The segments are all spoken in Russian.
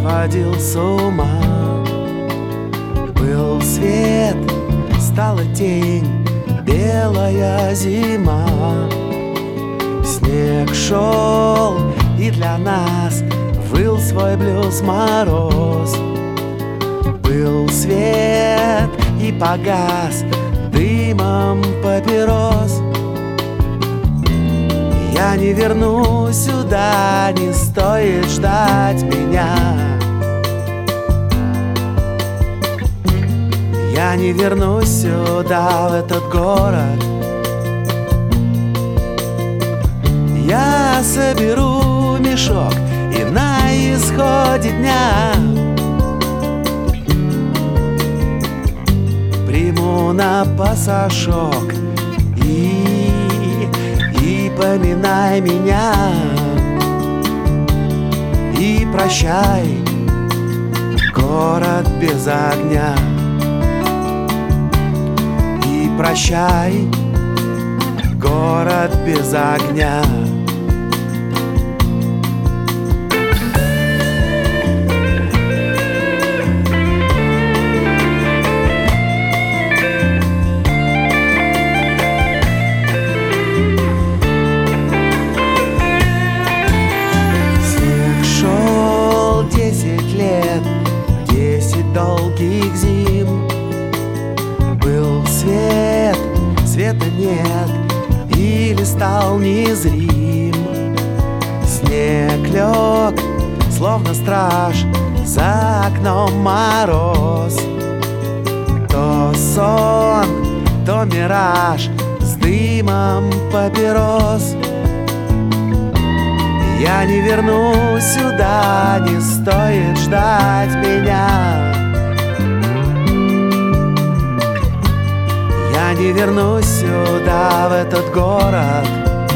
сводил с ума. Был свет, стала тень, белая зима. Снег шел, и для нас выл свой блюз мороз. Был свет и погас дымом папирос. Я не вернусь сюда, не стоит ждать меня. Я не вернусь сюда, в этот город. Я соберу мешок и на исходе дня приму на пасашок и поминай меня. И прощай, город без огня. И прощай, город без огня. Долгих зим был свет, света нет, или стал незрим. Снег лег, словно страж, за окном мороз. То сон, то мираж с дымом папирос. Я не вернусь сюда, не стоит ждать меня. Я не вернусь сюда, в этот город.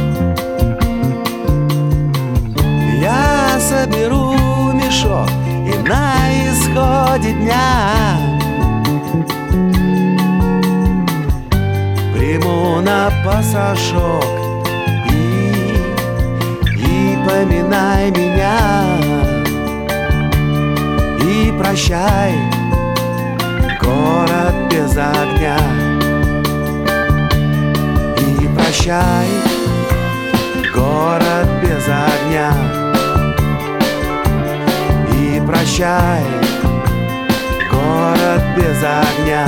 Я соберу мешок и на исходе дня приму на пасашок и поминай меня. И прощай, город без огня. Прощай, город без огня. И прощай, город без огня.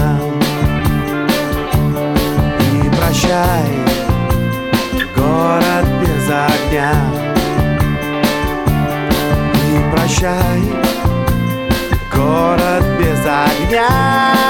И прощай, город без огня. И прощай, город без огня.